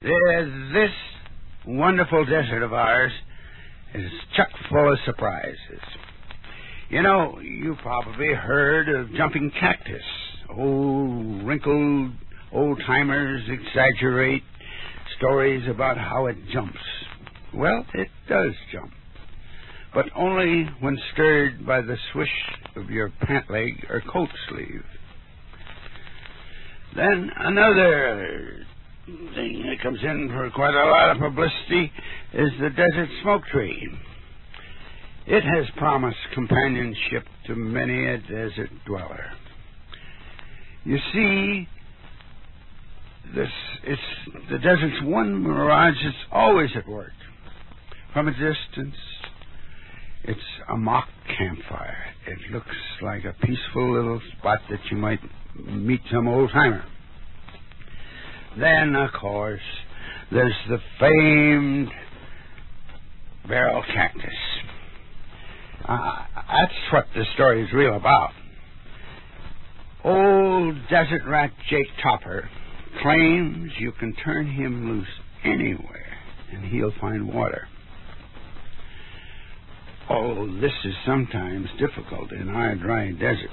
This wonderful desert of ours is chock full of surprises. You know, you probably heard of jumping cactus. Old, wrinkled old-timers exaggerate stories about how it jumps. Well, it does jump, but only when stirred by the swish of your pant leg or coat sleeve. Then another thing that comes in for quite a lot of publicity is the desert smoke tree. It has promised companionship to many a desert dweller. You see, the desert's one mirage that's always at work. From a distance, it's a mock campfire. It looks like a peaceful little spot that you might meet some old-timer. Then, of course, there's the famed barrel cactus. That's what the story is real about. Old desert rat Jake Topper claims you can turn him loose anywhere and he'll find water. Oh, this is sometimes difficult in our dry desert.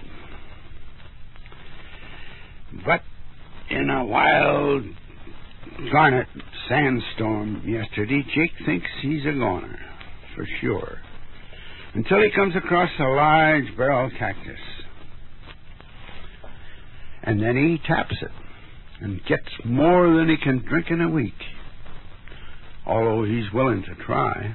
But in a wild garnet sandstorm yesterday, Jake thinks he's a goner, for sure, until he comes across a large barrel cactus. And then he taps it and gets more than he can drink in a week, although he's willing to try.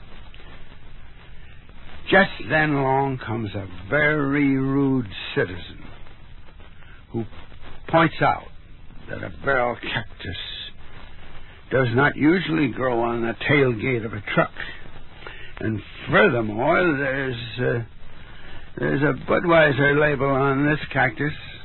Just then along comes a very rude citizen who points out that a barrel cactus does not usually grow on the tailgate of a truck. And furthermore, there's a Budweiser label on this cactus